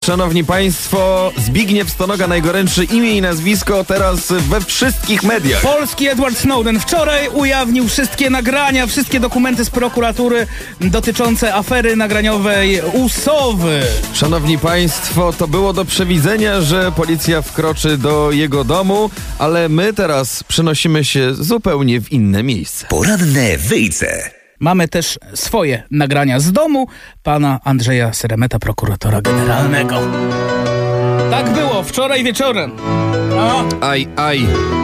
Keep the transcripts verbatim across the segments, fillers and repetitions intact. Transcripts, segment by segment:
Szanowni Państwo, Zbigniew Stonoga, najgorętsze imię i nazwisko teraz we wszystkich mediach. Polski Edward Snowden wczoraj ujawnił wszystkie nagrania, wszystkie dokumenty z prokuratury dotyczące afery nagraniowej U S O W Y. Szanowni Państwo, to było do przewidzenia, że policja wkroczy do jego domu, ale my teraz przenosimy się zupełnie w inne miejsce. Poranne Wyjce. Mamy też swoje nagrania z domu pana Andrzeja Seremeta, prokuratora generalnego. Tak było wczoraj wieczorem. O. Aj, aj.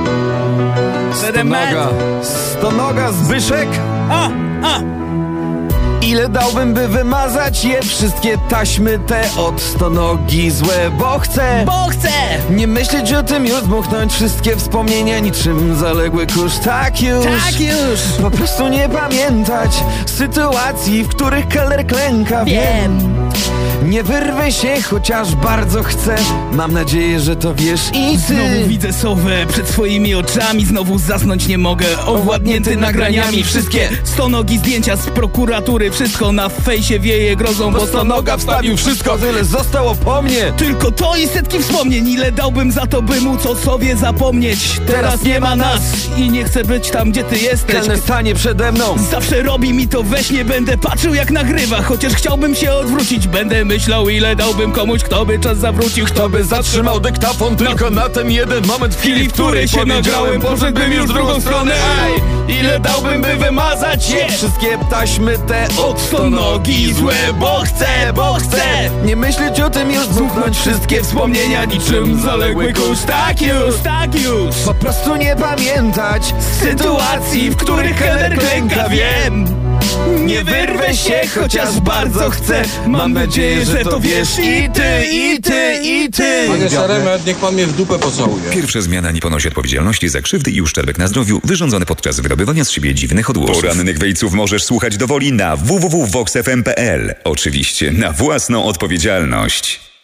Seremet. Stonoga. Stonoga, Zbyszek. A, a. Ile dałbym, by wymazać je wszystkie taśmy te od stonogi złe, bo chcę, Bo chcę nie myśleć o tym, już dmuchnąć wszystkie wspomnienia niczym zaległy kurz. Tak już, Tak już. po prostu nie pamiętać sytuacji, w których kelner klęka. Wiem. Nie wyrwę się, chociaż bardzo chcę. Mam nadzieję, że to wiesz i ty. Znowu widzę sowę przed swoimi oczami, znowu zasnąć nie mogę. Owładnięty nagraniami, wszystkie stonogi, zdjęcia z prokuratury, wszystko na fejsie wieje grozą, Bo stonoga wstawił wszystko, tyle zostało po mnie. Tylko to i setki wspomnień, ile dałbym za to, by móc o sobie zapomnieć. Teraz nie ma nas i nie chcę być tam, gdzie ty jesteś. Kelner stanie przede mną. Zawsze robi mi to we śnie, będę patrzył jak nagrywa, chociaż chciałbym się odwrócić. Będę myślał, ile dałbym komuś, kto by czas zawrócił, Kto by zatrzymał dyktafon tylko na ten jeden moment, w chwili, w której się nagrałem, poszedłbym już w drugą stronę. Aj, ile dałbym, by wymazać je wszystkie taśmy te od stonogi złe, bo chcę, bo chcę nie myśleć o tym, już dmuchnąć wszystkie wspomnienia niczym zaległy kurz. Tak już, tak już. po prostu nie pamiętać sytuacji, w których kelner klęka. Wiem, nie wyrwę się, chociaż bardzo chcę. Mam nadzieję, że to wiesz i ty, i ty, i ty. Panie Seremet, niech pan mnie w dupę pocałuje. Pierwsza zmiana nie ponosi odpowiedzialności za krzywdy i uszczerbek na zdrowiu wyrządzone podczas wydobywania z siebie dziwnych odgłosów. Porannych Wyjców możesz słuchać dowoli na w w w kropka vox f m kropka p l. Oczywiście na własną odpowiedzialność.